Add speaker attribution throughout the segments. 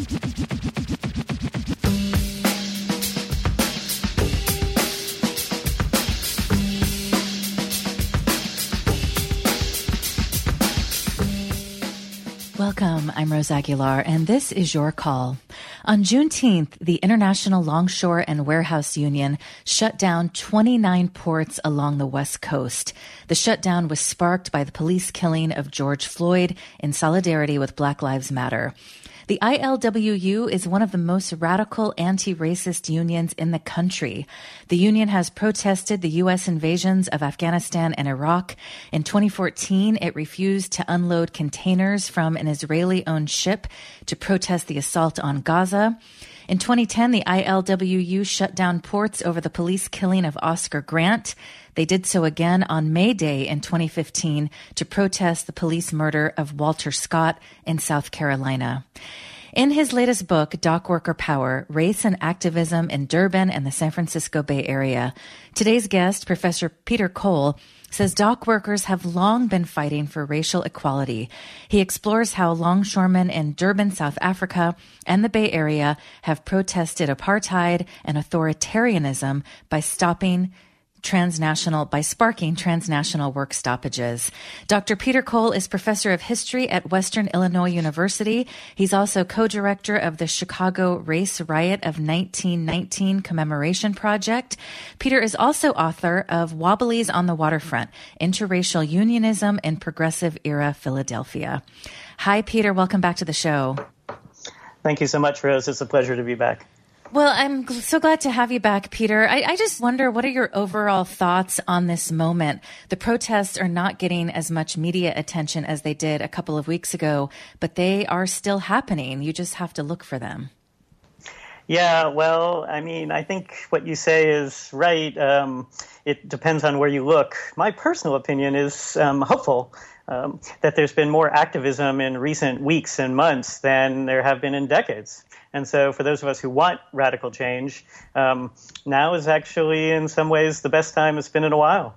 Speaker 1: Welcome, I'm Rose Aguilar, and this is Your Call. On Juneteenth, the International Longshore and Warehouse Union shut down 29 ports along the West Coast. The shutdown was sparked by the police killing of George Floyd in solidarity with Black Lives Matter. The ILWU is one of the most radical anti-racist unions in the country. The union has protested the U.S. invasions of Afghanistan and Iraq. In 2014, it refused to unload containers from an Israeli-owned ship to protest the assault on Gaza. In 2010, the ILWU shut down ports over the police killing of Oscar Grant. They did so again on May Day in 2015 to protest the police murder of Walter Scott in South Carolina. In his latest book, Dock Worker Power, Race and Activism in Durban and the San Francisco Bay Area, today's guest, Professor Peter Cole, says dock workers have long been fighting for racial equality. He explores how longshoremen in Durban, South Africa, and the Bay Area have protested apartheid and authoritarianism by sparking transnational work stoppages. Dr. Peter Cole is professor of history at Western Illinois University. He's also co-director of the Chicago Race Riot of 1919 Commemoration Project. Peter is also author of Wobblies on the Waterfront, Interracial Unionism in Progressive Era Philadelphia. Hi, Peter. Welcome back to the show.
Speaker 2: Thank you so much, Rose. It's a pleasure to be back.
Speaker 1: Well, I'm so glad to have you back, Peter. I just wonder, what are your overall thoughts on this moment? The protests are not getting as much media attention as they did a couple of weeks ago, but they are still happening. You just have to look for them.
Speaker 2: Yeah, well, I mean, I think what you say is right. It depends on where you look. My personal opinion is hopeful that there's been more activism in recent weeks and months than there have been in decades. And so for those of us who want radical change, now is actually in some ways the best time it's been in a while.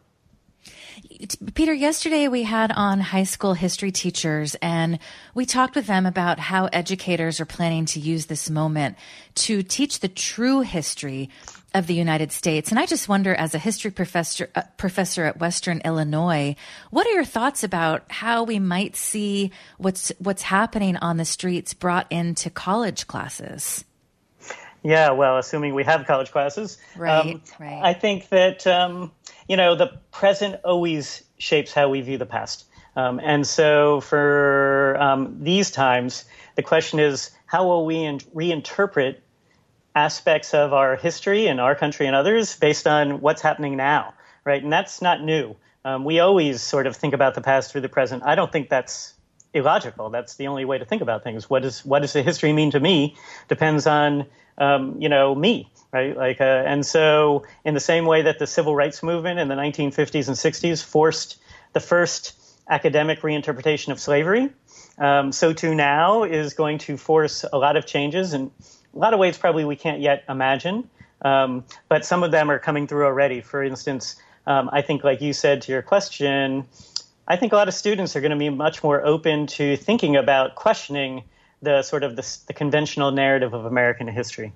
Speaker 1: Peter, yesterday we had on high school history teachers, and we talked with them about how educators are planning to use this moment to teach the true history of the United States. And I just wonder, as a history professor at Western Illinois, what are your thoughts about how we might see what's happening on the streets brought into college classes?
Speaker 2: Yeah, well, assuming we have college classes.
Speaker 1: Right.
Speaker 2: I think that, the present always shapes how we view the past. And so for these times, the question is, how will we reinterpret aspects of our history in our country and others based on what's happening now, right? And that's not new. We always sort of think about the past through the present. I don't think that's illogical. That's the only way to think about things. What does the history mean to me depends on, me, right? And so in the same way that the civil rights movement in the 1950s and 60s forced the first academic reinterpretation of slavery, so too now is going to force a lot of changes, and a lot of ways probably we can't yet imagine, but some of them are coming through already. For instance, I think, like you said to your question, I think a lot of students are going to be much more open to thinking about questioning the sort of the conventional narrative of American history.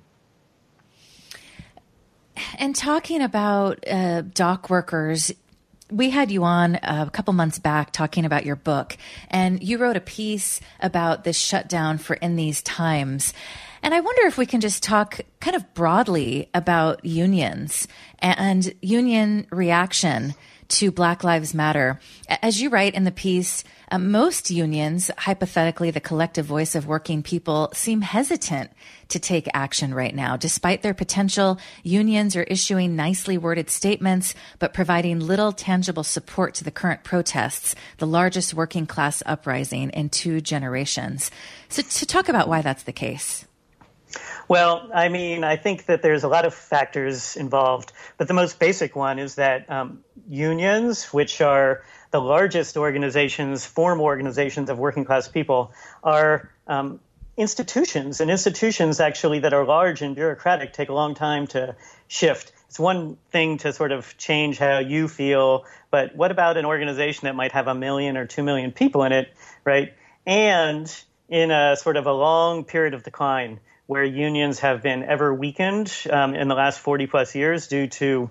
Speaker 1: And talking about dock workers, we had you on a couple months back talking about your book, and you wrote a piece about this shutdown for In These Times. And I wonder if we can just talk kind of broadly about unions and union reaction to Black Lives Matter. As you write in the piece, most unions, hypothetically the collective voice of working people, seem hesitant to take action right now. Despite their potential, unions are issuing nicely worded statements, but providing little tangible support to the current protests, the largest working class uprising in 2 generations. So to talk about why that's the case.
Speaker 2: Well, I mean, I think that there's a lot of factors involved, but the most basic one is that unions, which are the largest organizations, formal organizations of working class people, are institutions, and institutions actually that are large and bureaucratic take a long time to shift. It's one thing to sort of change how you feel, but what about an organization that might have 1 million or 2 million people in it, right? And in a sort of a long period of decline where unions have been ever weakened in the last 40 plus years due to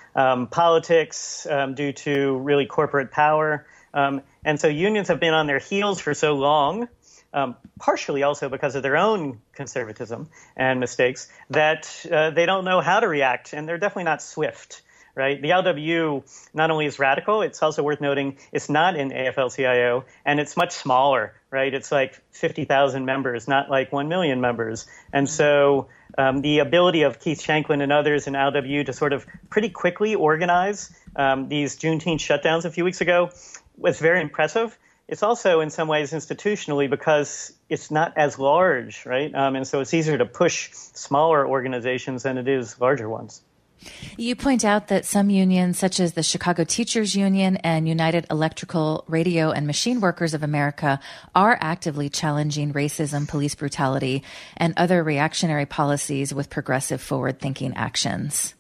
Speaker 2: politics, due to really corporate power. And so unions have been on their heels for so long, partially also because of their own conservatism and mistakes, that they don't know how to react, and they're definitely not swift. Right? The LW not only is radical, it's also worth noting it's not in AFL-CIO, and it's much smaller, right? It's like 50,000 members, not like 1 million members. And so the ability of Keith Shanklin and others in LW to sort of pretty quickly organize these Juneteenth shutdowns a few weeks ago was very impressive. It's also in some ways institutionally because it's not as large, right? And so it's easier to push smaller organizations than it is larger ones.
Speaker 1: You point out that some unions, such as the Chicago Teachers Union and United Electrical, Radio, and Machine Workers of America, are actively challenging racism, police brutality, and other reactionary policies with progressive, forward-thinking actions.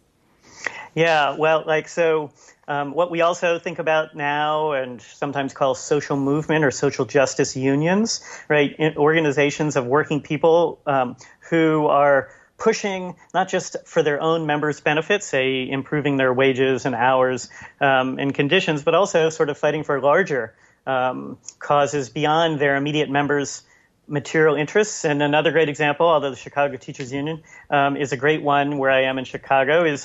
Speaker 2: Yeah, well, what we also think about now and sometimes call social movement or social justice unions, right? Organizations of working people who are pushing not just for their own members' benefits, say improving their wages and hours and conditions, but also sort of fighting for larger causes beyond their immediate members' material interests. And another great example, although the Chicago Teachers Union is a great one where I am in Chicago, is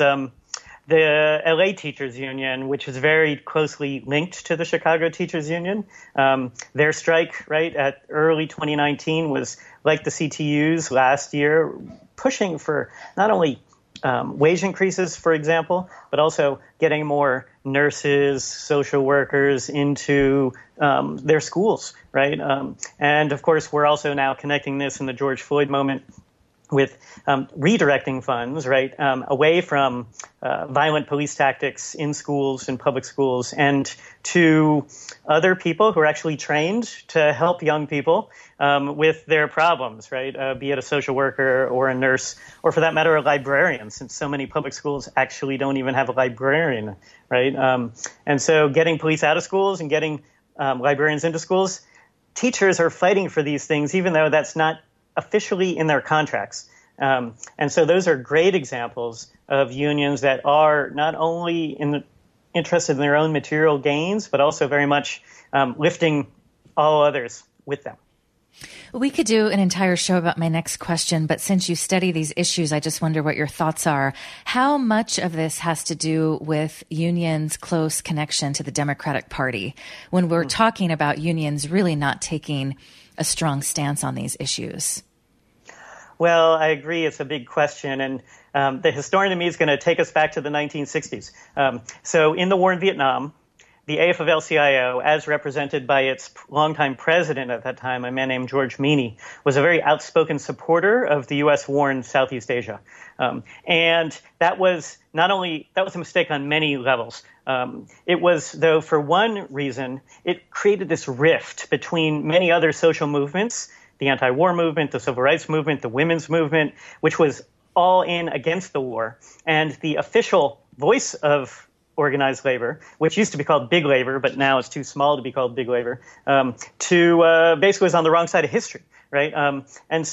Speaker 2: the LA Teachers Union, which is very closely linked to the Chicago Teachers Union. Their strike, right, at early 2019 was like the CTU's last year, pushing for not only wage increases, for example, but also getting more nurses, social workers into their schools, right? And of course, we're also now connecting this in the George Floyd moment with redirecting funds, right, away from violent police tactics in schools, in public schools, and to other people who are actually trained to help young people with their problems, right, be it a social worker or a nurse, or for that matter, a librarian, since so many public schools actually don't even have a librarian, right? And so getting police out of schools and getting librarians into schools, teachers are fighting for these things, even though that's not officially in their contracts. And so those are great examples of unions that are not only interested in their own material gains, but also very much lifting all others with them.
Speaker 1: We could do an entire show about my next question, but since you study these issues, I just wonder what your thoughts are. How much of this has to do with unions' close connection to the Democratic Party when we're talking about unions really not taking a strong stance on these issues?
Speaker 2: Well, I agree. It's a big question. And the historian in me is going to take us back to the 1960s. So in the war in Vietnam, the AFL-CIO, as represented by its longtime president at that time, a man named George Meany, was a very outspoken supporter of the U.S. war in Southeast Asia. And that was a mistake on many levels. It was, though, for one reason, it created this rift between many other social movements, the anti-war movement, the civil rights movement, the women's movement, which was all in against the war. And the official voice of organized labor, which used to be called big labor, but now it's too small to be called big labor, basically was on the wrong side of history, right? And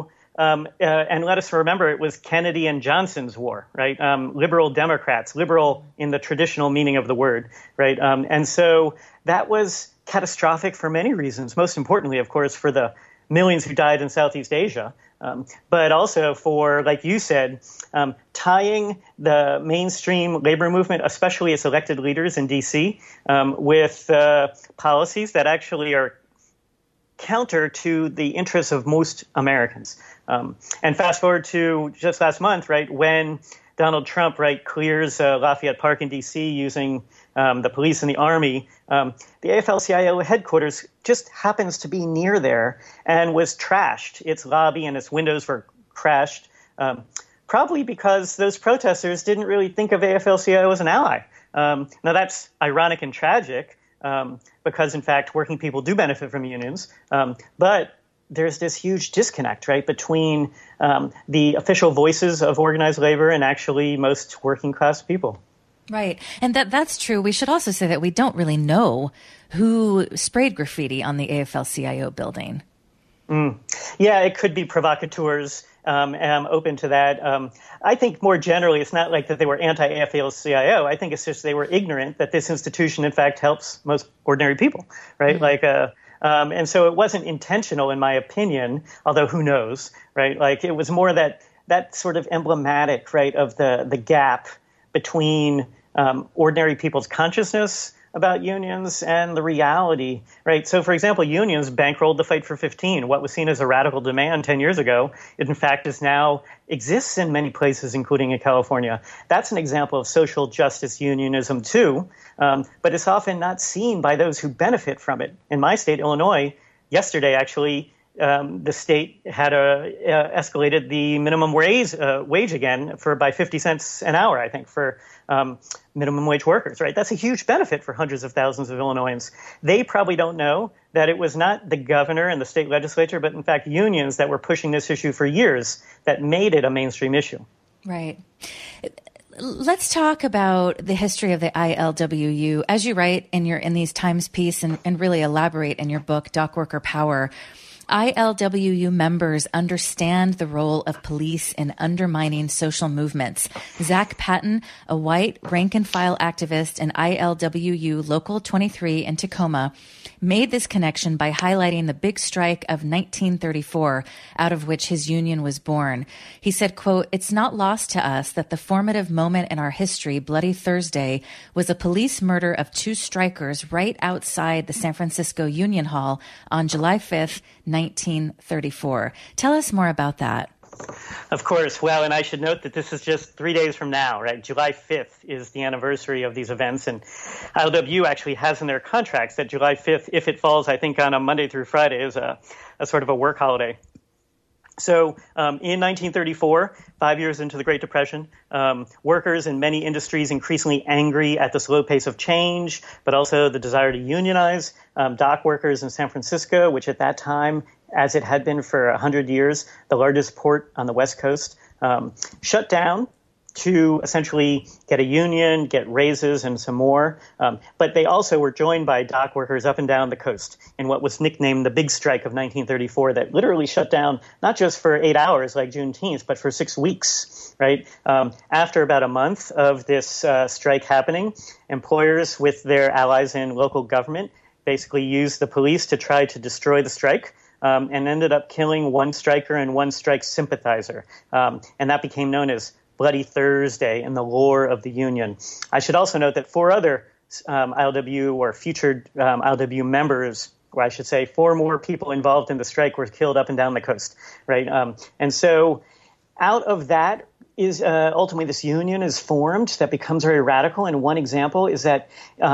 Speaker 2: let us remember it was Kennedy and Johnson's war, right? Liberal Democrats, liberal in the traditional meaning of the word, right? And so that was catastrophic for many reasons. Most importantly, of course, for the millions who died in Southeast Asia, but also for, like you said, tying the mainstream labor movement, especially its elected leaders in D.C., with policies that actually are counter to the interests of most Americans. And fast forward to just last month, right, when Donald Trump, right, clears Lafayette Park in D.C. using the police and the army, the AFL-CIO headquarters just happens to be near there and was trashed. Its lobby and its windows were crashed, probably because those protesters didn't really think of AFL-CIO as an ally. Now, that's ironic and tragic because, in fact, working people do benefit from unions. But there's this huge disconnect, right, between the official voices of organized labor and actually most working class people.
Speaker 1: Right. And that's true. We should also say that we don't really know who sprayed graffiti on the AFL-CIO building.
Speaker 2: Yeah, it could be provocateurs. I'm open to that. I think more generally, it's not like that they were anti-AFL-CIO. I think it's just they were ignorant that this institution, in fact, helps most ordinary people, right? And so it wasn't intentional, in my opinion, although who knows, right? Like it was more that sort of emblematic, right, of the gap between ordinary people's consciousness about unions and the reality, right? So, for example, unions bankrolled the Fight for 15. What was seen as a radical demand 10 years ago, it in fact is now exists in many places, including in California. That's an example of social justice unionism too, but it's often not seen by those who benefit from it. In my state, Illinois, yesterday actually, the state had escalated the minimum wage again by 50 cents an hour, I think, for minimum wage workers, right? That's a huge benefit for hundreds of thousands of Illinoisans. They probably don't know that it was not the governor and the state legislature, but in fact unions that were pushing this issue for years that made it a mainstream issue.
Speaker 1: Right. Let's talk about the history of the ILWU. As you write in these Times piece and really elaborate in your book, Dock Worker Power, ILWU members understand the role of police in undermining social movements. Zach Patton, a white rank-and-file activist in ILWU Local 23 in Tacoma, made this connection by highlighting the big strike of 1934, out of which his union was born. He said, quote, "It's not lost to us that the formative moment in our history, Bloody Thursday, was a police murder of two strikers right outside the San Francisco Union Hall on July 5th, 1934. Tell us more about that.
Speaker 2: Of course. Well, and I should note that this is just 3 days from now, right? July 5th is the anniversary of these events, and ILWU actually has in their contracts that July 5th, if it falls, I think, on a Monday through Friday, is a sort of a work holiday. So in 1934, 5 years into the Great Depression, workers in many industries increasingly angry at the slow pace of change, but also the desire to unionize. Dock workers in San Francisco, which at that time, as it had been for 100 years, the largest port on the West Coast, shut down to essentially get a union, get raises, and some more. But they also were joined by dock workers up and down the coast in what was nicknamed the Big Strike of 1934 that literally shut down not just for 8 hours like Juneteenth, but for 6 weeks, right? After about a month of this strike happening, employers with their allies in local government basically used the police to try to destroy the strike. And ended up killing one striker and one strike sympathizer. And that became known as Bloody Thursday in the lore of the union. I should also note that 4 other ILWU or featured ILWU members, or I should say 4 more people involved in the strike were killed up and down the coast, right? And so out of that is ultimately this union is formed that becomes very radical. And one example is that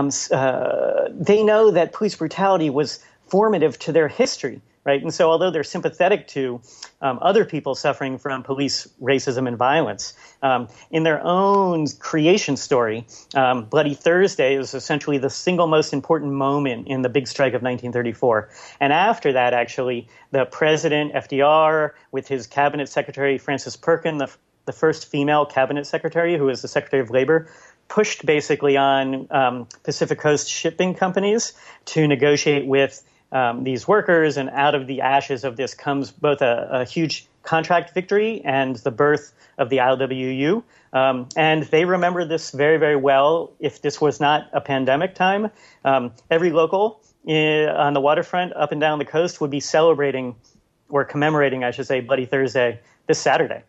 Speaker 2: they know that police brutality was formative to their history. Right. And so although they're sympathetic to other people suffering from police racism and violence, in their own creation story, Bloody Thursday is essentially the single most important moment in the big strike of 1934. And after that, actually, the president, FDR, with his cabinet secretary, Frances Perkin, the first female cabinet secretary, who was the Secretary of Labor, pushed basically on Pacific Coast shipping companies to negotiate with these workers, and out of the ashes of this comes both a huge contract victory and the birth of the ILWU. And they remember this very, very well. If this was not a pandemic time, every local on the waterfront up and down the coast would be celebrating or commemorating, I should say, Bloody Thursday this Saturday.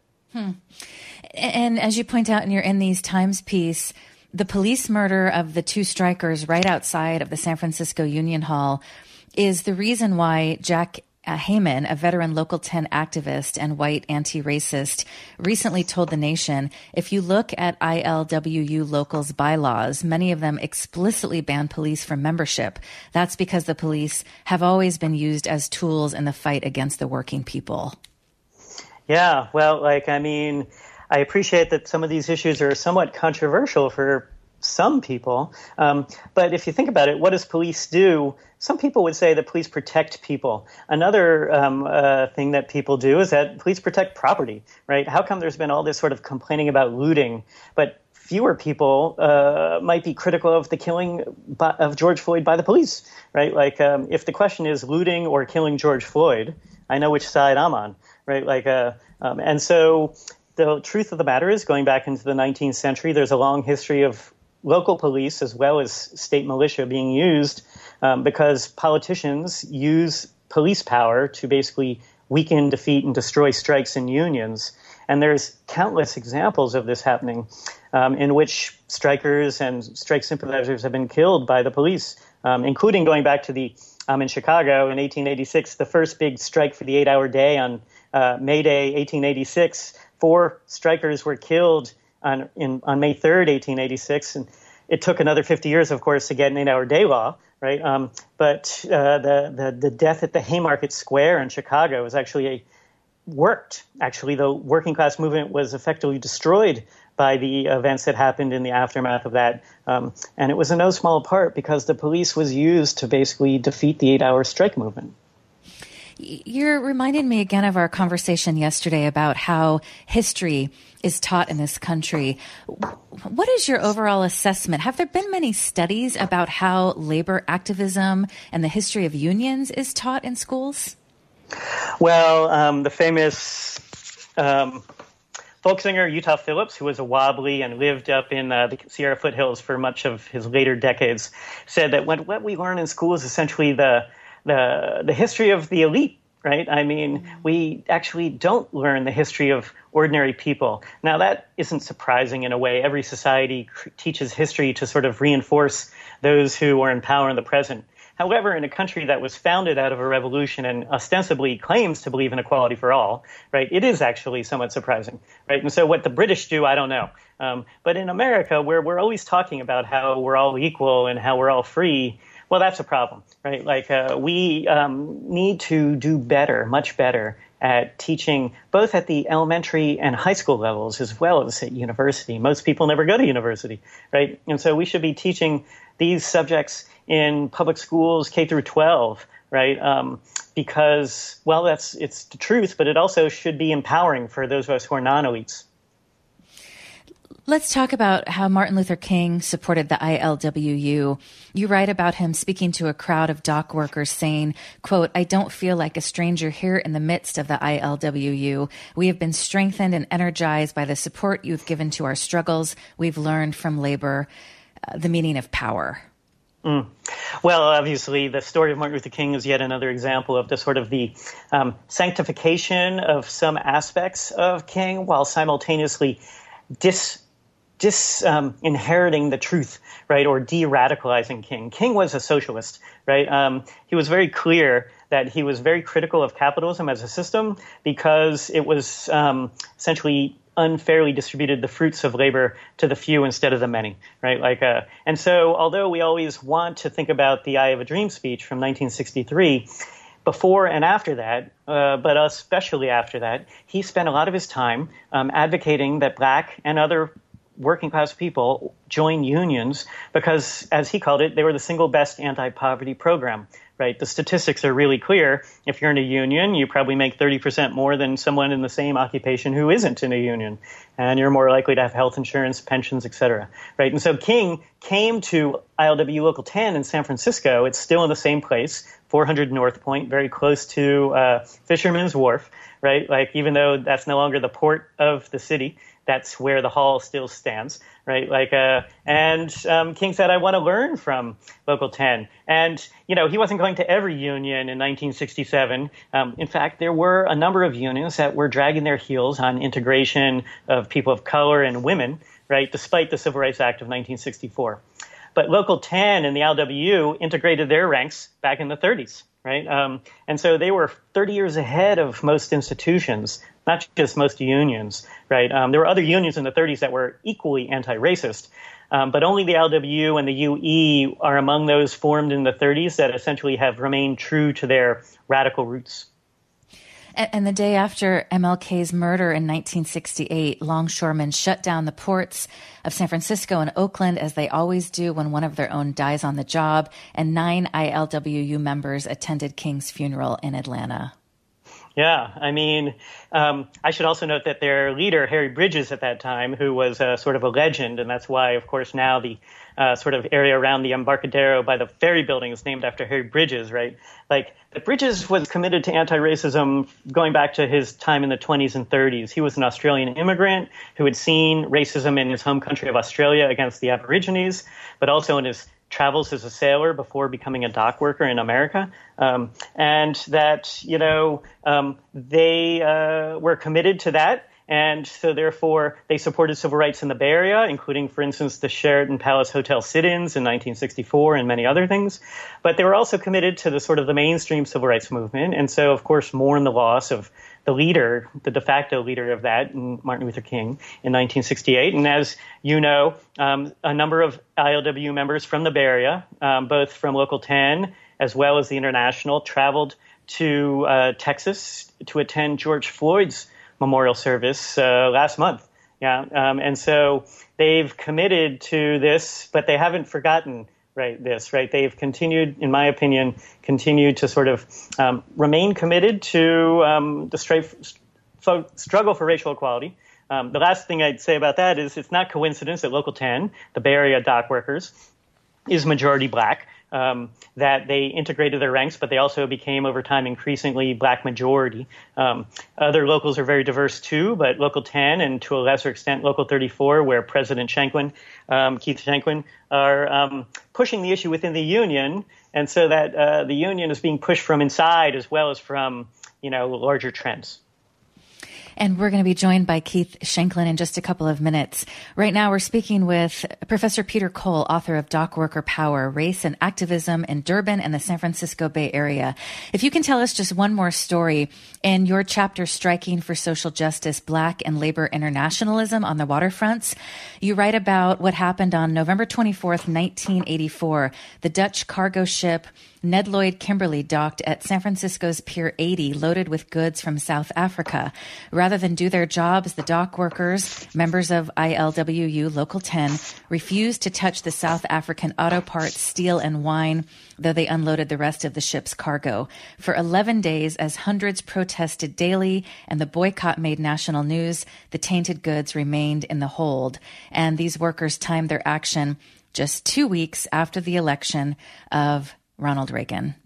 Speaker 1: And as you point out in your In These Times piece, the police murder of the 2 strikers right outside of the San Francisco Union Hall is the reason why Jack Heyman, a veteran Local 10 activist and white anti-racist, recently told The Nation, if you look at ILWU Local's bylaws, many of them explicitly ban police from membership. That's because the police have always been used as tools in the fight against the working people.
Speaker 2: Yeah, well, I appreciate that some of these issues are somewhat controversial for some people. But if you think about it, what does police do some people would say that police protect people. Another thing that people do is that police protect property, right? How come there's been all this sort of complaining about looting, but fewer people might be critical of the killing of George Floyd by the police, right? Like, if the question is looting or killing George Floyd, I know which side I'm on, right? Like, and so the truth of the matter is, going back into the 19th century, there's a long history of local police as well as state militia being used because politicians use police power to basically weaken, defeat, and destroy strikes and unions. And there's countless examples of this happening in which strikers and strike sympathizers have been killed by the police, including going back to in Chicago in 1886, the first big strike for the 8-hour day on May Day, 1886. 4 strikers were killed on May 3rd, 1886. And it took another 50 years, of course, to get an 8-hour day law, right? But the death at the Haymarket Square in Chicago was actually worked. Actually, the working class movement was effectively destroyed by the events that happened in the aftermath of that. And it was in no small part because the police was used to basically defeat the 8-hour strike movement.
Speaker 1: You're reminding me again of our conversation yesterday about how history is taught in this country. What is your overall assessment? Have there been many studies about how labor activism and the history of unions is taught in schools?
Speaker 2: Well, the famous folk singer Utah Phillips, who was a wobbly and lived up in the Sierra foothills for much of his later decades, said that what we learn in school is essentially the history of the elite, right? I mean, we actually don't learn the history of ordinary people. Now, that isn't surprising in a way. Every society teaches history to sort of reinforce those who are in power in the present. However, in a country that was founded out of a revolution and ostensibly claims to believe in equality for all, right, it is actually somewhat surprising, right? And so what the British do, I don't know. But in America, where we're always talking about how we're all equal and how we're all free, well, that's a problem, right? Like, we need to do better, much better, at teaching both at the elementary and high school levels as well as at university. Most people never go to university, right? And so we should be teaching these subjects in public schools K through 12, right? Because, well, it's the truth, but it also should be empowering for those of us who are non-elites.
Speaker 1: Let's talk about how Martin Luther King supported the ILWU. You write about him speaking to a crowd of dock workers saying, quote, "I don't feel like a stranger here in the midst of the ILWU. We have been strengthened and energized by the support you've given to our struggles. We've learned from labor the meaning of power."
Speaker 2: Well, obviously, the story of Martin Luther King is yet another example of the sort of the sanctification of some aspects of King while simultaneously inheriting the truth, right, or de-radicalizing King. King was a socialist, right? He was very clear that he was very critical of capitalism as a system because it was essentially unfairly distributed the fruits of labor to the few instead of the many, right? Like, and so although we always want to think about the I Have a Dream speech from 1963, before and after that, but especially after that, he spent a lot of his time advocating that Black and other working class people join unions because, as he called it, they were the single best anti-poverty program, right? The statistics are really clear. If you're in a union, you probably make 30% more than someone in the same occupation who isn't in a union. And you're more likely to have health insurance, pensions, et cetera, right? And so King came to ILWU Local 10 in San Francisco. It's still in the same place, 400 North Point, very close to Fisherman's Wharf, right? Like, even though that's no longer the port of the city, that's where the hall still stands, right? Like, and King said, "I want to learn from Local 10." And, you know, he wasn't going to every union in 1967. In fact, there were a number of unions that were dragging their heels on integration of people of color and women, right, despite the Civil Rights Act of 1964. But Local 10 and the ILWU integrated their ranks back in the 30s, right? And so they were 30 years ahead of most institutions, not just most unions, right? There were other unions in the 30s that were equally anti-racist, but only the ILWU and the UE are among those formed in the 30s that essentially have remained true to their radical roots.
Speaker 1: And the day after MLK's murder in 1968, longshoremen shut down the ports of San Francisco and Oakland, as they always do when one of their own dies on the job, and 9 ILWU members attended King's funeral in Atlanta.
Speaker 2: Yeah, I mean, I should also note that their leader, Harry Bridges, at that time, who was sort of a legend, and that's why, of course, now the sort of area around the Embarcadero by the ferry building is named after Harry Bridges, right? Like, Bridges was committed to anti-racism going back to his time in the 20s and 30s. He was an Australian immigrant who had seen racism in his home country of Australia against the Aborigines, but also in his travels as a sailor before becoming a dock worker in America, and that, they were committed to that. And so, therefore, they supported civil rights in the Bay Area, including, for instance, the Sheraton Palace Hotel sit-ins in 1964 and many other things. But they were also committed to the sort of the mainstream civil rights movement. And so, of course, mourn the loss of the leader, the de facto leader of that, Martin Luther King, in 1968. And as you know, a number of ILWU members from the Bay Area, both from Local 10 as well as the International, traveled to Texas to attend George Floyd's memorial service last month. And so they've committed to this, but they haven't forgotten this. They've continued, in my opinion, to sort of remain committed to the struggle for racial equality. The last thing I'd say about that is it's not coincidence that Local 10, the Bay Area dock workers, is majority black. That they integrated their ranks, but they also became over time increasingly black majority. Other locals are very diverse too, but Local 10 and to a lesser extent Local 34, where President Shanklin, Keith Shanklin, are pushing the issue within the union, and so that the union is being pushed from inside as well as from larger trends.
Speaker 1: And we're going to be joined by Keith Shanklin in just a couple of minutes. Right now, we're speaking with Professor Peter Cole, author of Dock Worker Power, Race and Activism in Durban and the San Francisco Bay Area. If you can tell us just one more story in your chapter, Striking for Social Justice, Black and Labor Internationalism on the Waterfronts, you write about what happened on November 24th, 1984. The Dutch cargo ship Ned Lloyd Kimberley docked at San Francisco's Pier 80, loaded with goods from South Africa. Rather than do their jobs, the dock workers, members of ILWU Local 10, refused to touch the South African auto parts, steel, and wine, though they unloaded the rest of the ship's cargo. For 11 days, as hundreds protested daily and the boycott made national news, the tainted goods remained in the hold. And these workers timed their action just 2 weeks after the election of Ronald Reagan.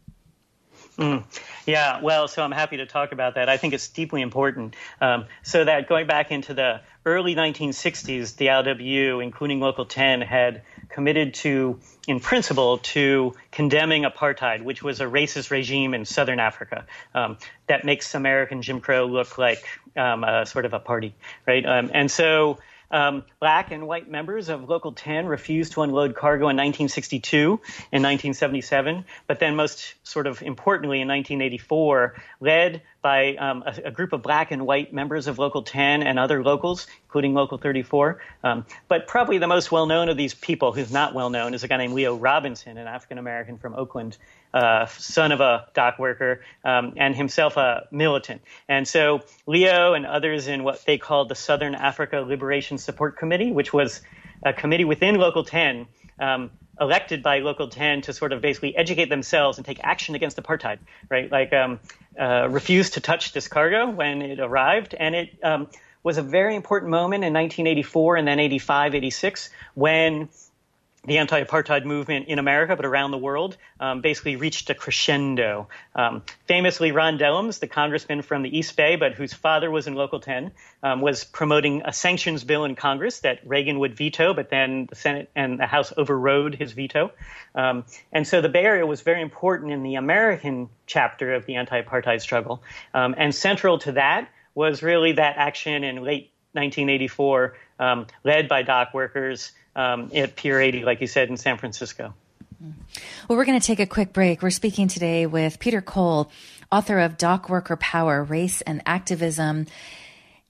Speaker 2: Yeah, well, so I'm happy to talk about that. I think it's deeply important. So that going back into the early 1960s, the ILWU, including Local 10, had committed to, in principle, to condemning apartheid, which was a racist regime in southern Africa that makes American Jim Crow look like sort of a party, right? And so black and white members of Local 10 refused to unload cargo in 1962 and 1977, but then most sort of importantly in 1984, led by a group of black and white members of Local 10 and other locals, including Local 34. But probably the most well-known of these people, who's not well-known, is a guy named Leo Robinson, an African-American from Oakland, son of a dock worker, and himself a militant. And so Leo and others in what they called the Southern Africa Liberation Support Committee, which was a committee within Local 10, elected by Local 10 to sort of basically educate themselves and take action against apartheid, right? Like refused to touch this cargo when it arrived. And it was a very important moment in 1984 and then 85, 86, when the anti-apartheid movement in America, but around the world, basically reached a crescendo. Famously, Ron Dellums, the congressman from the East Bay, but whose father was in Local 10, was promoting a sanctions bill in Congress that Reagan would veto, but then the Senate and the House overrode his veto. And so the Bay Area was very important in the American chapter of the anti-apartheid struggle. And central to that was really that action in late 1984, led by dock workers, at Pier 80, like you said, in San Francisco.
Speaker 1: Well, we're going to take a quick break. We're speaking today with Peter Cole, author of Dock Worker Power, Race and Activism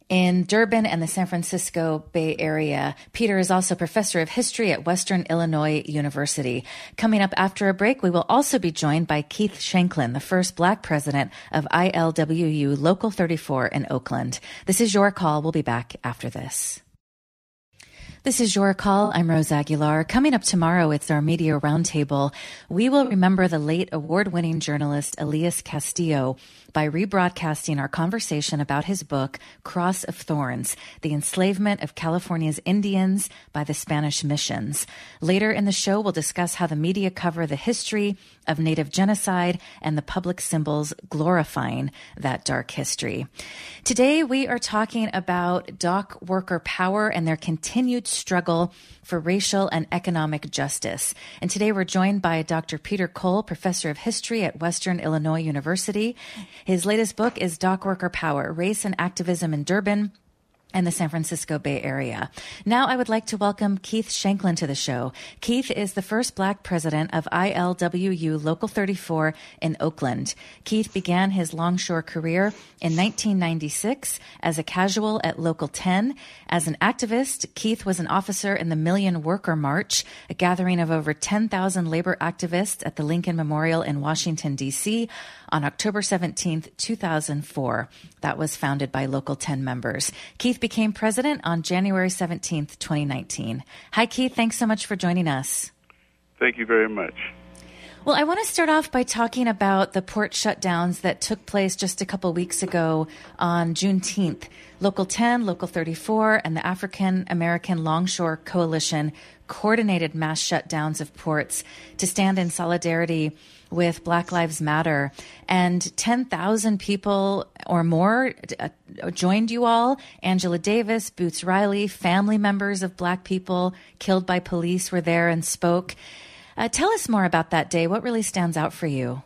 Speaker 1: in Durban and the San Francisco Bay Area. Peter is also professor of history at Western Illinois University. Coming up after a break, we will also be joined by Keith Shanklin, the first Black president of ILWU Local 34 in Oakland. This is Your Call. We'll be back after this. This is Your Call. I'm Rose Aguilar. Coming up tomorrow, it's our Media Roundtable. We will remember the late award-winning journalist Elias Castillo by rebroadcasting our conversation about his book, Cross of Thorns, The Enslavement of California's Indians by the Spanish Missions. Later in the show, we'll discuss how the media cover the history of Native genocide and the public symbols glorifying that dark history. Today, we are talking about dock worker power and their continued struggle for racial and economic justice. And today we're joined by Dr. Peter Cole, professor of history at Western Illinois University. His latest book is Dock Worker Power, Race and Activism in Durban and the San Francisco Bay Area. Now I would like to welcome Keith Shanklin to the show. Keith is the first Black president of ILWU Local 34 in Oakland. Keith began his longshore career in 1996 as a casual at Local 10. As an activist, Keith was an officer in the Million Worker March, a gathering of over 10,000 labor activists at the Lincoln Memorial in Washington, D.C. on October 17, 2004. That was founded by Local 10 members. Keith became president on January 17, 2019. Hi, Keith. Thanks so much for joining us.
Speaker 3: Thank you very much.
Speaker 1: Well, I want to start off by talking about the port shutdowns that took place just a couple weeks ago on Juneteenth. Local 10, Local 34, and the African American Longshore Coalition coordinated mass shutdowns of ports to stand in solidarity with Black Lives Matter. And 10,000 people or more joined you all. Angela Davis, Boots Riley, family members of Black people killed by police were there and spoke. Tell us more about that day. What really stands out for you?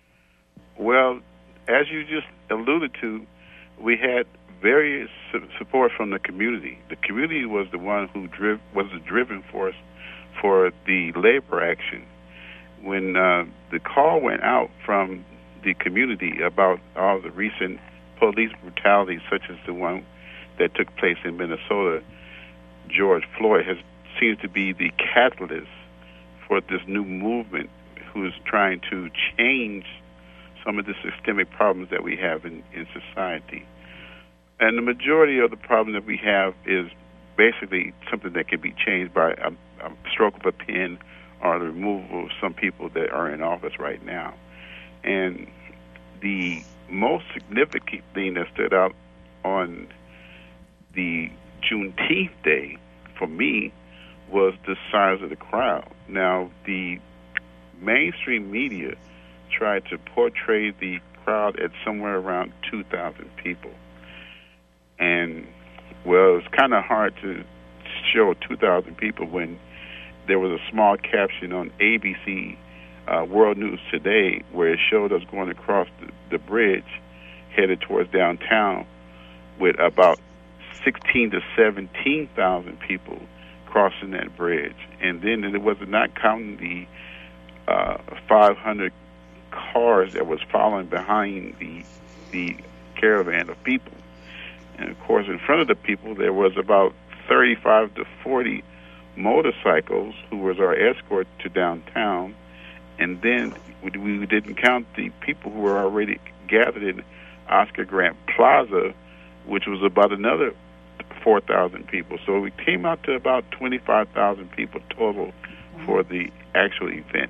Speaker 3: Well, as you just alluded to, we had various support from the community. The community was the one who was the driving force for the labor action. When the call went out from the community about all the recent police brutality, such as the one that took place in Minnesota, George Floyd seems to be the catalyst for this new movement who's trying to change some of the systemic problems that we have in society. And the majority of the problem that we have is basically something that can be changed by a stroke of a pen or the removal of some people that are in office right now. And the most significant thing that stood out on the Juneteenth day for me was the size of the crowd. Now, the mainstream media tried to portray the crowd at somewhere around 2,000 people. And, well, it's kind of hard to show 2,000 people when there was a small caption on ABC World News Today where it showed us going across the bridge headed towards downtown with about 16 to 17,000 people crossing that bridge. And then it was not counting the 500 cars that was following behind the caravan of people. And, of course, in front of the people, there was about 35 to 40 motorcycles who was our escort to downtown. And then we didn't count the people who were already gathered in Oscar Grant Plaza, which was about another 4,000 people. So we came out to about 25,000 people total for the actual event.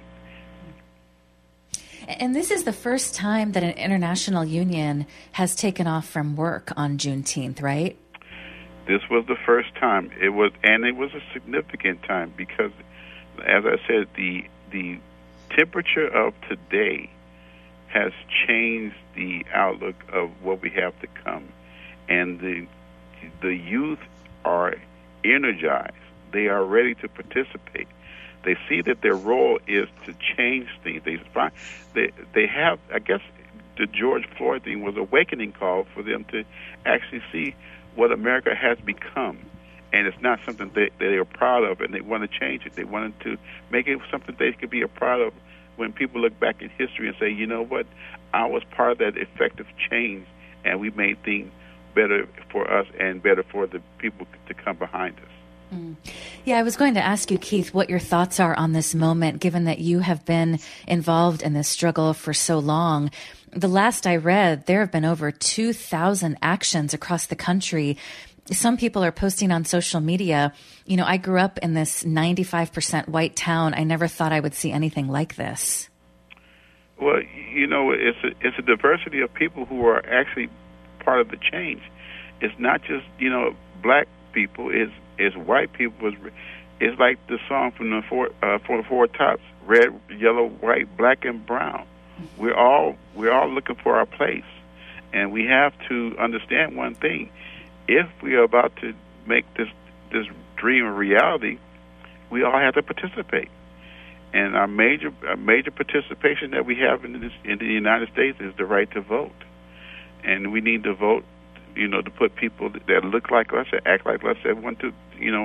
Speaker 1: And this is the first time that an international union has taken off from work on Juneteenth, right?
Speaker 3: This was the first time. It was a significant time because, as I said, the temperature of today has changed the outlook of what we have to come, and the youth are energized. They are ready to participate. They see that their role is to change things. They have, I guess, the George Floyd thing was a awakening call for them to actually see what America has become. And it's not something they are proud of, and they want to change it. They wanted to make it something they could be a proud of when people look back in history and say, you know what, I was part of that effective change, and we made things better for us and better for the people to come behind us.
Speaker 1: Yeah, I was going to ask you, Keith, what your thoughts are on this moment, given that you have been involved in this struggle for so long. The last I read, there have been over 2,000 actions across the country. Some people are posting on social media, I grew up in this 95% white town. I never thought I would see anything like this.
Speaker 3: Well, it's a diversity of people who are actually part of the change. It's not just, black people, it's white people. It's like the song from the Four Tops: red, yellow, white, black, and brown. We're all looking for our place, and we have to understand one thing: if we are about to make this dream a reality, we all have to participate. And our major participation that we have in the United States is the right to vote, and we need to vote. To put people that look like us, that act like us, that want to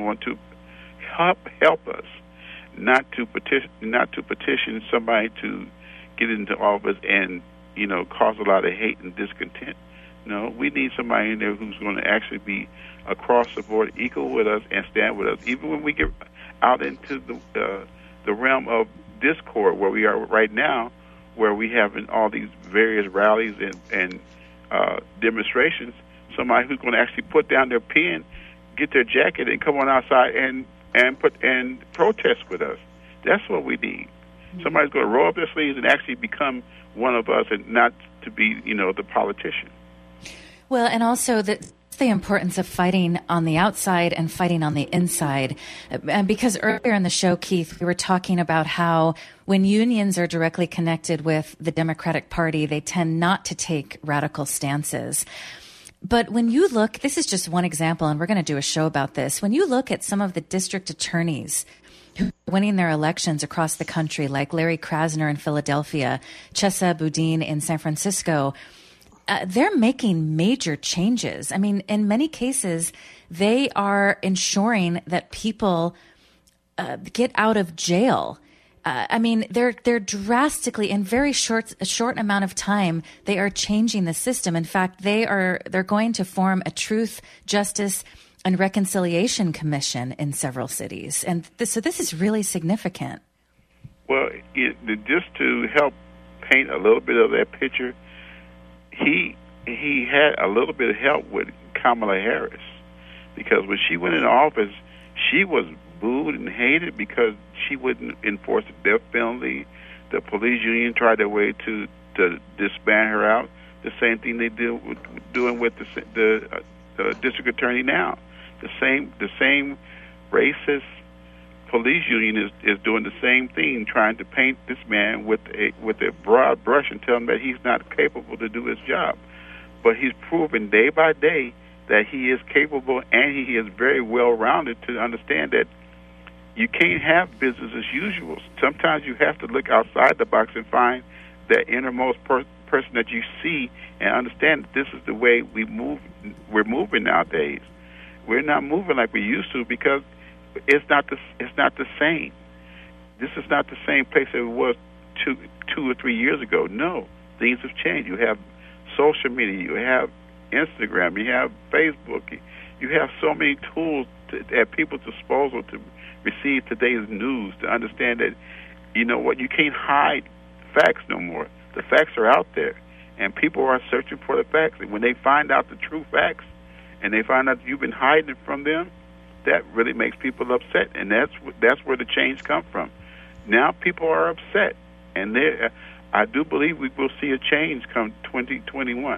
Speaker 3: help us, not to petition somebody to get into office and cause a lot of hate and discontent. No, we need somebody in there who's going to actually be across the board, equal with us, and stand with us, even when we get out into the realm of discord where we are right now, where we have all these various rallies and demonstrations. Somebody who's going to actually put down their pen, get their jacket, and come on outside and protest with us. That's what we need. Somebody's going to roll up their sleeves and actually become one of us, and not to be, the politician.
Speaker 1: Well, and also the importance of fighting on the outside and fighting on the inside. Because earlier in the show, Keith, we were talking about how when unions are directly connected with the Democratic Party, they tend not to take radical stances. But when you look, this is just one example, and we're going to do a show about this. When you look at some of the district attorneys who are winning their elections across the country, like Larry Krasner in Philadelphia, Chesa Boudin in San Francisco, they're making major changes. I mean, in many cases, they are ensuring that people get out of jail. They're drastically, in a short amount of time, they are changing the system. In fact, they're going to form a Truth, Justice, and Reconciliation Commission in several cities. And so this is really significant.
Speaker 3: Well, just to help paint a little bit of that picture, he had a little bit of help with Kamala Harris, because when she went into office, she was booed and hated because she wouldn't enforce the death penalty. The police union tried their way to disband her out. The same thing they doing with the district attorney now. The same racist police union is doing the same thing, trying to paint this man with a broad brush and tell him that he's not capable to do his job. But he's proven day by day that he is capable, and he is very well-rounded to understand that you can't have business as usual. Sometimes you have to look outside the box and find that innermost person that you see and understand that this is the way we're moving nowadays. We're not moving like we used to because it's not the same. This is not the same place that it was two or 3 years ago. No, things have changed. You have social media, you have Instagram, you have Facebook, you have so many tools at people's disposal to receive today's news, to understand that, you can't hide facts no more. The facts are out there, and people are searching for the facts. And when they find out the true facts, and they find out that you've been hiding it from them, that really makes people upset, and that's where the change comes from. Now people are upset, and I do believe we will see a change come 2021.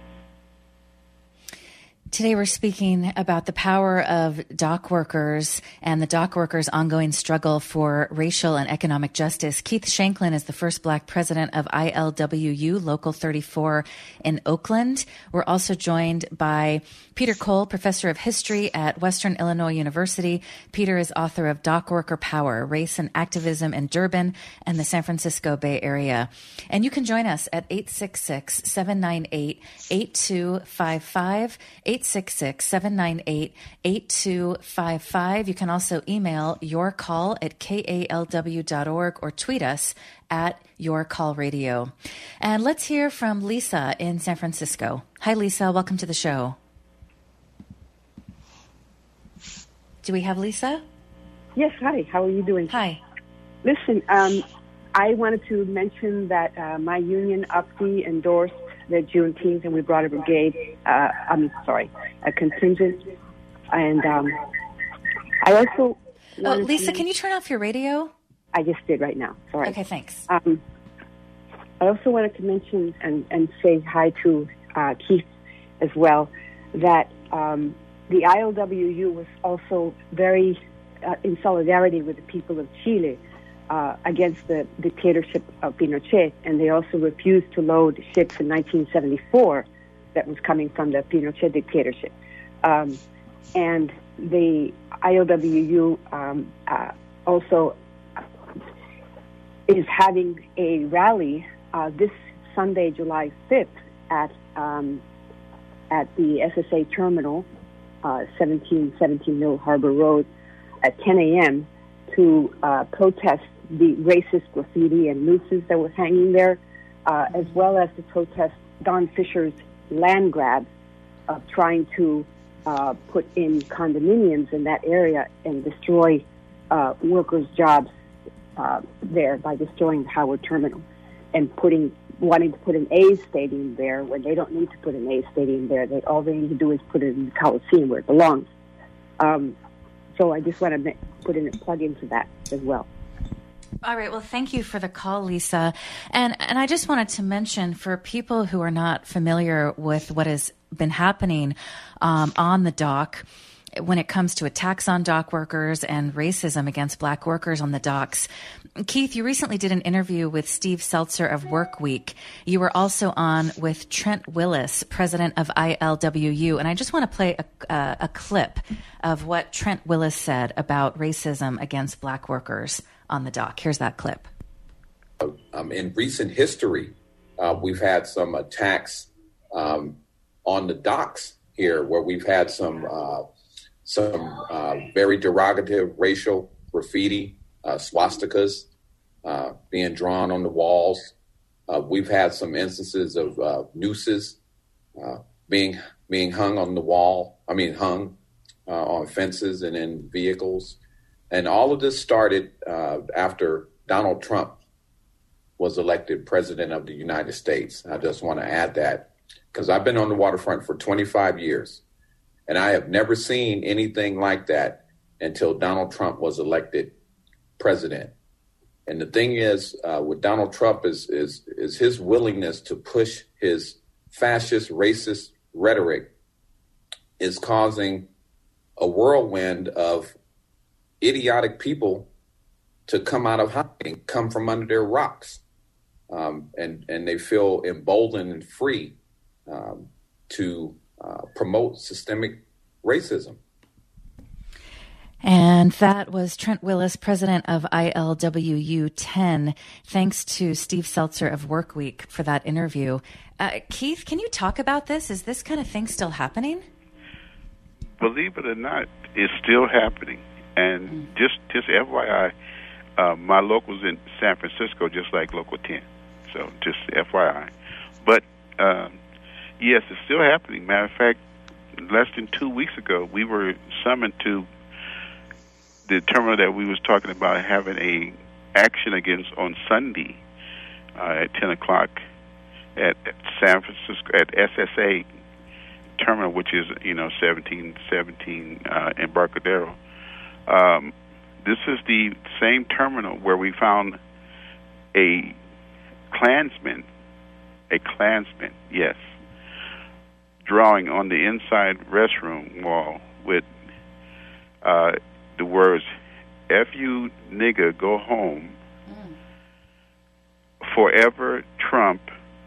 Speaker 1: Today we're speaking about the power of dock workers and the dock workers' ongoing struggle for racial and economic justice. Keith Shanklin is the first Black president of ILWU Local 34 in Oakland. We're also joined by Peter Cole, professor of history at Western Illinois University. Peter is author of Dock Worker Power, Race and Activism in Durban and the San Francisco Bay Area. And you can join us at 866-798-8255, 866-798-8255. You can also email yourcall@kalw.org or tweet us at yourcallradio. And let's hear from Lisa in San Francisco. Hi, Lisa. Welcome to the show. Do we have Lisa?
Speaker 4: Yes, hi. How are you doing?
Speaker 1: Hi.
Speaker 4: Listen, I wanted to mention that my union, UPSI, endorsed the Juneteenth, and we brought a contingent. And I also...
Speaker 1: Lisa, can you turn off your radio?
Speaker 4: I just did right now. Sorry.
Speaker 1: Okay, thanks.
Speaker 4: I also wanted to mention and say hi to Keith as well, that the ILWU was also very in solidarity with the people of Chile against the dictatorship of Pinochet, and they also refused to load ships in 1974 that was coming from the Pinochet dictatorship. And the ILWU also is having a rally this Sunday, July 5th, at the SSA terminal, 1717 Mill Harbor Road, at 10 a.m. to protest the racist graffiti and nooses that were hanging there, as well as to protest Don Fisher's land grab of trying to put in condominiums in that area and destroy workers' jobs there by destroying the Howard Terminal and wanting to put an A's stadium there when they don't need to put an A's stadium there. All they need to do is put it in the Coliseum where it belongs. So I just want to plug into that as well.
Speaker 1: All right. Well, thank you for the call, Lisa. And I just wanted to mention, for people who are not familiar with what has been happening on the dock, when it comes to attacks on dock workers and racism against black workers on the docks. Keith, you recently did an interview with Steve Seltzer of Workweek. You were also on with Trent Willis, president of ILWU. And I just want to play a clip of what Trent Willis said about racism against black workers on the dock. Here's that clip.
Speaker 5: In recent history, we've had some attacks on the docks here where we've had some very derogative racial graffiti, swastikas being drawn on the walls. We've had some instances of nooses being hung on the wall. Hung on fences and in vehicles. And all of this started after Donald Trump was elected president of the United States. I just want to add that because I've been on the waterfront for 25 years. And I have never seen anything like that until Donald Trump was elected president. And the thing is, with Donald Trump is his willingness to push his fascist, racist rhetoric is causing a whirlwind of idiotic people to come out of hiding, come from under their rocks, and they feel emboldened and free to promote systemic racism.
Speaker 1: And that was Trent Willis, president of ILWU 10. Thanks to Steve Seltzer of Workweek for that interview. Keith, can you talk about this? Is this kind of thing still happening?
Speaker 3: Believe it or not, it's still happening. And just FYI, my local's in San Francisco, just like Local 10. So just FYI. But yes, it's still happening. Matter of fact, less than 2 weeks ago, we were summoned to the terminal that we was talking about having a action against on Sunday at 10 o'clock at San Francisco at SSA terminal, which is 1717 Embarcadero. This is the same terminal where we found a Klansman, yes, drawing on the inside restroom wall with the words, "F you nigga, go home, forever Trump."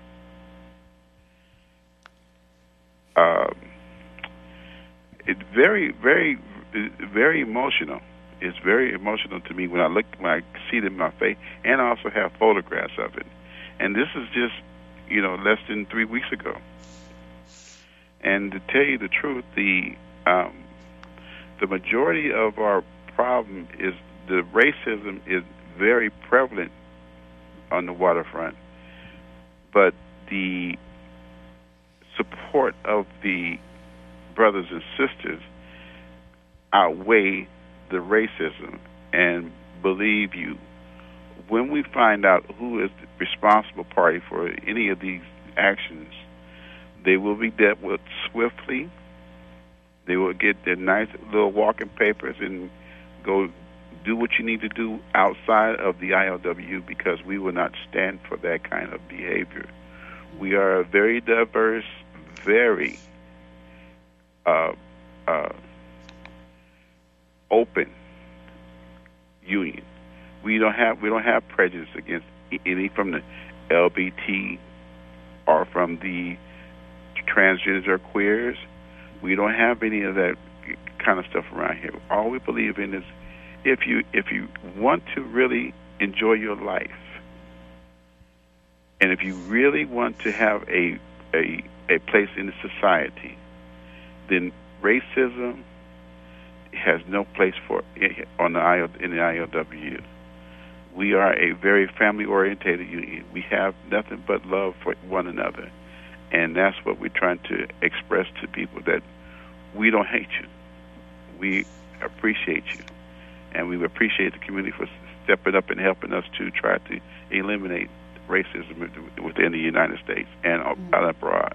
Speaker 3: It's very, very, very emotional. It's very emotional to me when I see it in my face, and I also have photographs of it. And this is just, less than 3 weeks ago. And to tell you the truth, the majority of our problem is the racism is very prevalent on the waterfront, but the support of the brothers and sisters outweigh the racism. And believe you, when we find out who is the responsible party for any of these actions, they will be dealt with swiftly. They will get their nice little walking papers and go do what you need to do outside of the ILWU, because we will not stand for that kind of behavior. We are a very diverse, very open union. We don't have prejudice against any from the LBT or from the transgenders or queers. We don't have any of that kind of stuff around here. All we believe in is if you want to really enjoy your life, and if you really want to have a place in the society, then racism has no place for in the ILWU. We are a very family-orientated union. We have nothing but love for one another, and that's what we're trying to express to people, that we don't hate you. We appreciate you, and we appreciate the community for stepping up and helping us to try to eliminate racism within the United States and abroad.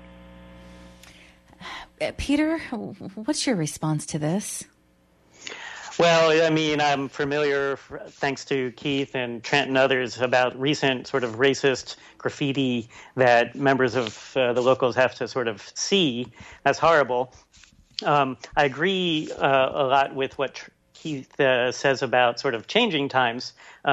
Speaker 1: Peter, what's your response to this?
Speaker 2: Well, I mean, I'm familiar, thanks to Keith and Trent and others, about recent sort of racist graffiti that members of the locals have to sort of see. That's horrible. I agree a lot with what Keith says about sort of changing times.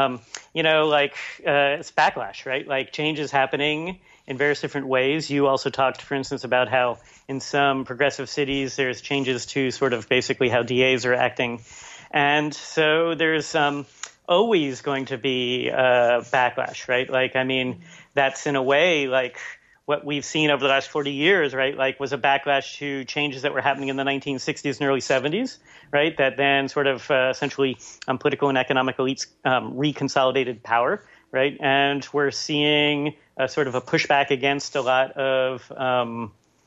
Speaker 2: It's backlash, right? Like, change is happening in various different ways. You also talked, for instance, about how in some progressive cities there's changes to sort of basically how DAs are acting. And so there's always going to be backlash, right? Like, I mean, that's in a way like what we've seen over the last 40 years, right? Like, was a backlash to changes that were happening in the 1960s and early 70s, right? That then sort of essentially political and economic elites reconsolidated power, right? And we're seeing sort of a pushback against a lot of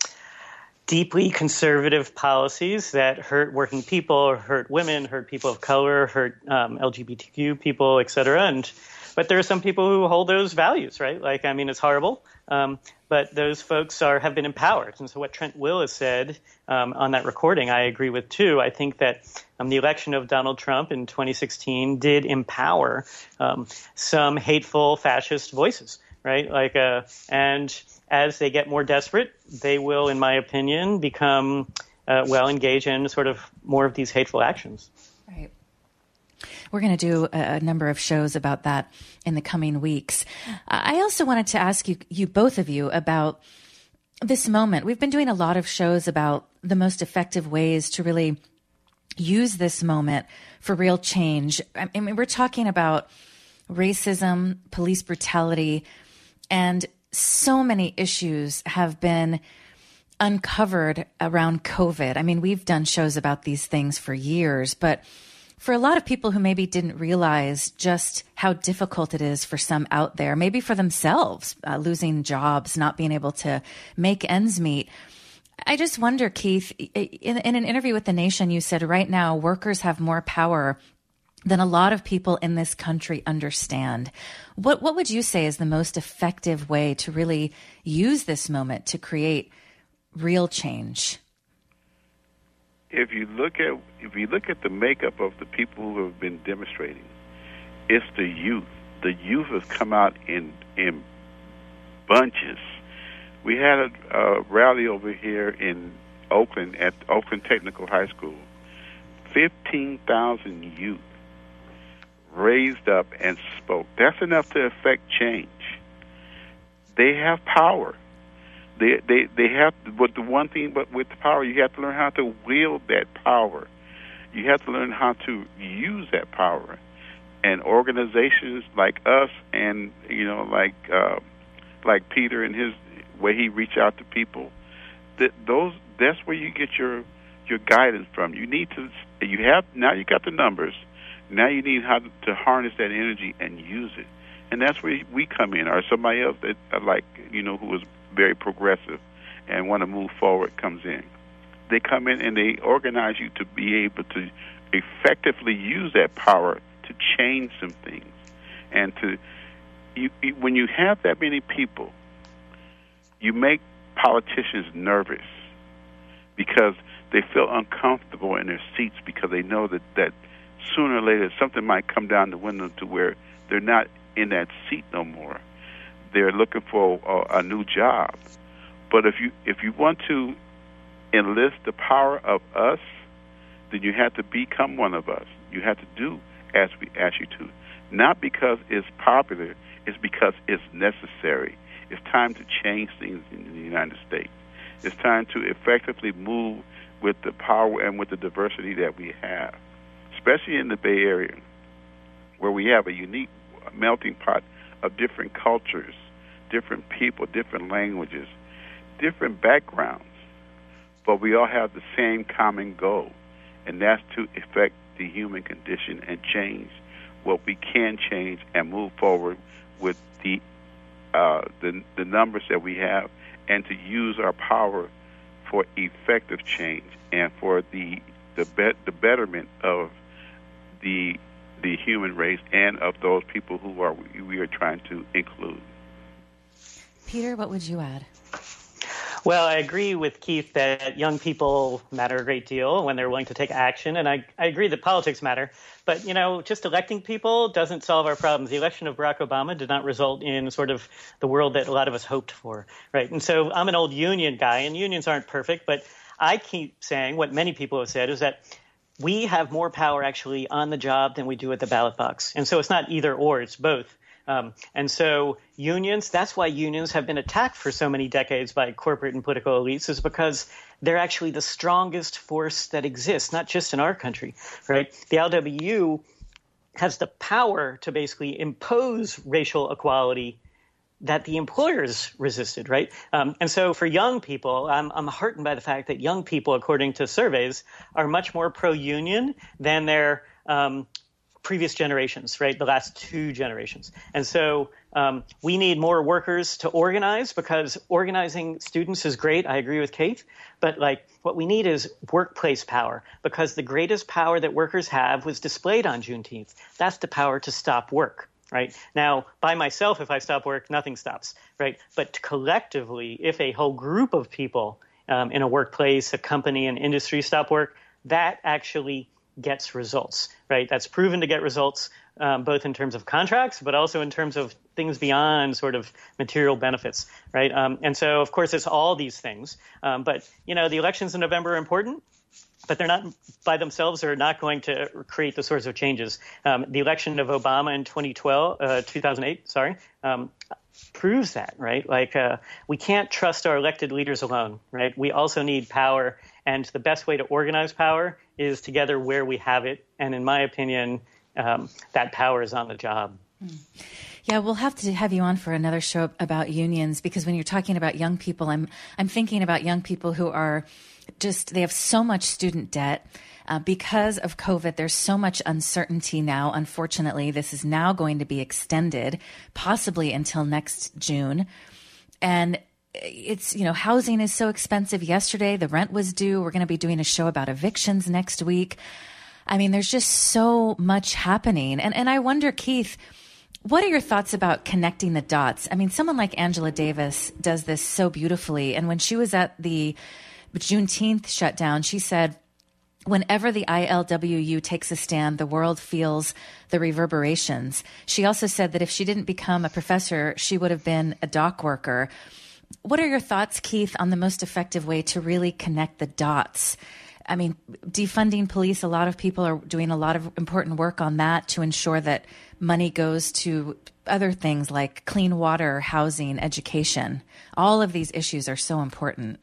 Speaker 2: deeply conservative policies that hurt working people, hurt women, hurt people of color, hurt LGBTQ people, et cetera. But there are some people who hold those values, right? Like, I mean, it's horrible, but those folks have been empowered. And so what Trent Will has said on that recording, I agree with too. I think that the election of Donald Trump in 2016 did empower some hateful fascist voices, right? Like, and as they get more desperate, they will, in my opinion, become engage in sort of more of these hateful actions.
Speaker 1: Right. We're going to do a number of shows about that in the coming weeks. I also wanted to ask you both of you about this moment. We've been doing a lot of shows about the most effective ways to really use this moment for real change. I mean, we're talking about racism, police brutality, and so many issues have been uncovered around COVID. I mean, we've done shows about these things for years, but for a lot of people who maybe didn't realize just how difficult it is for some out there, maybe for themselves, losing jobs, not being able to make ends meet. I just wonder, Keith, in an interview with The Nation, you said right now workers have more power than a lot of people in this country understand. What would you say is the most effective way to really use this moment to create real change?
Speaker 3: If you look at the makeup of the people who have been demonstrating, it's the youth. The youth has come out in bunches. We had a rally over here in Oakland at Oakland Technical High School. 15,000 youth raised up and spoke. That's enough to affect change. They have power. They have, but the one thing, but with the power, you have to learn how to wield that power. You have to learn how to use that power. And organizations like us, and like Peter and his way he reach out to people, that's where you get your guidance from. You got the numbers. Now you need how to harness that energy and use it. And that's where we come in, or somebody else that who is very progressive and want to move forward comes in. they come in and they organize you to be able to effectively use that power to change some things. And when you have that many people, you make politicians nervous because they feel uncomfortable in their seats because they know that sooner or later something might come down the window to where they're not in that seat no more. They're looking for a new job. But if you want to enlist the power of us, then you have to become one of us. You have to do as we ask you to. Not because it's popular, it's because it's necessary. It's time to change things in the United States. It's time to effectively move with the power and with the diversity that we have, especially in the Bay Area, where we have a unique melting pot of different cultures, different people, different languages, different backgrounds. But we all have the same common goal, and that's to affect the human condition and change what we can change and move forward with the numbers that we have, and to use our power for effective change and for the betterment of the human race and of those people who we are trying to include.
Speaker 1: Peter, what would you add?
Speaker 2: Well, I agree with Keith that young people matter a great deal when they're willing to take action, and I agree that politics matter. But, just electing people doesn't solve our problems. The election of Barack Obama did not result in sort of the world that a lot of us hoped for, right? And so I'm an old union guy, and unions aren't perfect, but I keep saying what many people have said is that we have more power actually on the job than we do at the ballot box. And so it's not either or, it's both. And so unions, that's why unions have been attacked for so many decades by corporate and political elites, is because they're actually the strongest force that exists, not just in our country, right? The LWU has the power to basically impose racial equality that the employers resisted, right? And so for young people, I'm heartened by the fact that young people, according to surveys, are much more pro-union than their previous generations, right? The last two generations. And so we need more workers to organize, because organizing students is great. I agree with Kate. But what we need is workplace power, because the greatest power that workers have was displayed on Juneteenth. That's the power to stop work, right? Now, by myself, if I stop work, nothing stops, right? But collectively, if a whole group of people in a workplace, a company, an industry stop work, that actually gets results, right? That's proven to get results, both in terms of contracts, but also in terms of things beyond sort of material benefits, right? And so, of course, it's all these things. But, the elections in November are important, but they're not by themselves are not going to create the sorts of changes. The election of Obama in 2008, proves that, right? We can't trust our elected leaders alone, right? We also need power, and the best way to organize power is together where we have it. And in my opinion, that power is on the job.
Speaker 1: Yeah, we'll have to have you on for another show about unions, because when you're talking about young people, I'm thinking about young people who are they have so much student debt. Because of COVID, there's so much uncertainty now. Unfortunately, this is now going to be extended, possibly until next June. And it's, housing is so expensive. Yesterday, the rent was due. We're going to be doing a show about evictions next week. I mean, there's just so much happening. And I wonder, Keith, what are your thoughts about connecting the dots? I mean, someone like Angela Davis does this so beautifully. And when she was at the Juneteenth shutdown, she said, whenever the ILWU takes a stand, the world feels the reverberations. She also said that if she didn't become a professor, she would have been a dock worker. What are your thoughts, Keith, on the most effective way to really connect the dots? I mean, defunding police, a lot of people are doing a lot of important work on that to ensure that money goes to other things like clean water, housing, education. All of these issues are so important.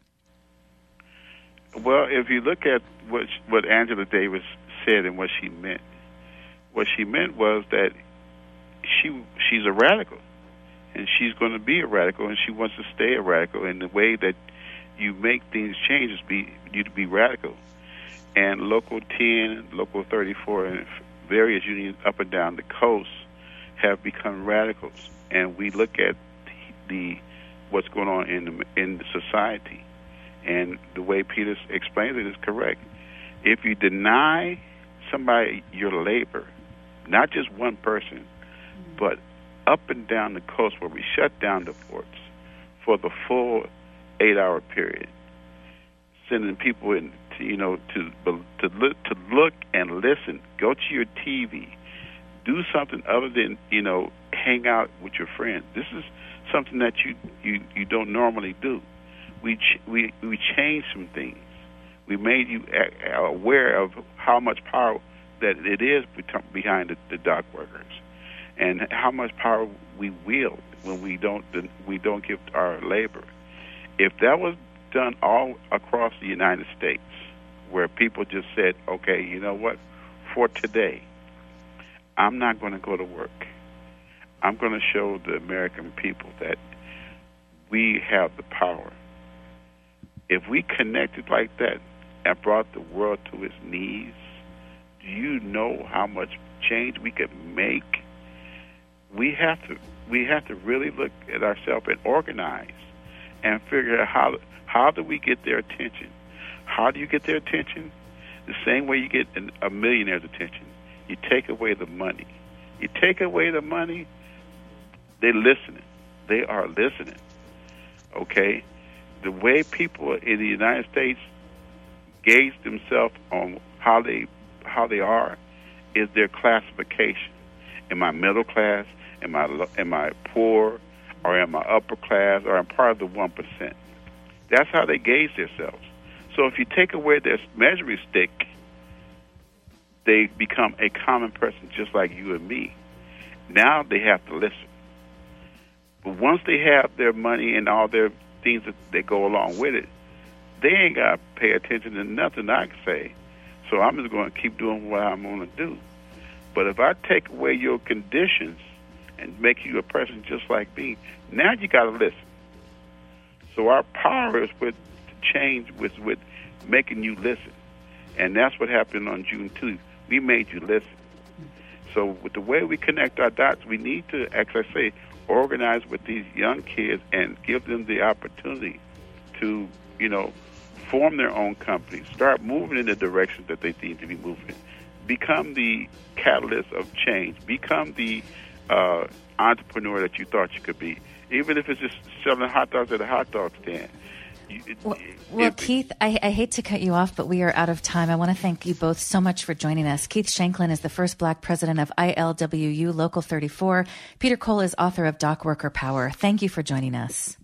Speaker 3: Well, if you look at what Angela Davis said and what she meant was that she's a radical, and she's going to be a radical, and she wants to stay a radical. And the way that you make things change is you to be radical. And Local 10, Local 34, and various unions up and down the coast have become radicals. And we look at what's going on in the society, And the way Peter explains it is correct. If you deny somebody your labor, not just one person, but up and down the coast where we shut down the ports for the full 8-hour period, sending people in to look and listen, go to your TV, do something other than hang out with your friends. This is something that you don't normally do. We changed some things. We made you aware of how much power that it is behind the dock workers, and how much power we wield when we don't give our labor. If that was done all across the United States, where people just said, okay, you know what, for today, I'm not going to go to work. I'm going to show the American people that we have the power. If we connected like that and brought the world to its knees, do you know how much change we could make? We have to really look at ourselves and organize and figure out how do we get their attention. How do you get their attention? The same way you get a millionaire's attention. You take away the money. You take away the money, they're listening. They are listening. Okay? The way people in the United States gauge themselves on how they are is their classification. Am I middle class? Am I poor? Or am I upper class? Or am I part of the 1%? That's how they gauge themselves. So if you take away their measuring stick, they become a common person just like you and me. Now they have to listen. But once they have their money and all their things that go along with it, they ain't got to pay attention to nothing I can say. So I'm just going to keep doing what I'm going to do. But if I take away your conditions and make you a person just like me, now you got to listen. So our power is with change, with making you listen. And that's what happened on June 2nd. We made you listen. So with the way we connect our dots, we need to, as I say, organize with these young kids and give them the opportunity to, form their own companies, start moving in the direction that they need to be moving in, become the catalyst of change, become the entrepreneur that you thought you could be, even if it's just selling hot dogs at a hot dog stand.
Speaker 1: Well, Keith, I hate to cut you off, but we are out of time. I want to thank you both so much for joining us. Keith Shanklin is the first Black president of ILWU Local 34. Peter Cole is author of Dock Worker Power. Thank you for joining us.